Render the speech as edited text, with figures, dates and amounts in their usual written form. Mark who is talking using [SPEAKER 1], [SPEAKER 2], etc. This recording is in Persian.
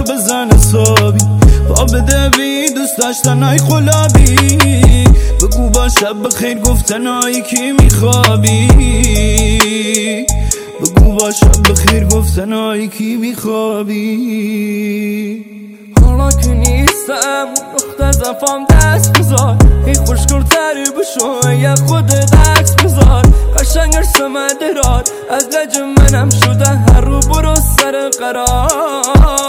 [SPEAKER 1] بزن حسابی، پا بده بی دوست داشتنای خلابی. بگو با شب بخیر گفتنایی کی میخوابی، بگو با شب بخیر گفتنایی کی میخوابی.
[SPEAKER 2] حالا که نیستم دختر زفام دست بذار، ای خوشگلتر بشو یه خودت عکس بذار. قشنگ ارسم درار از لج منم شده هر رو برو سر قرار.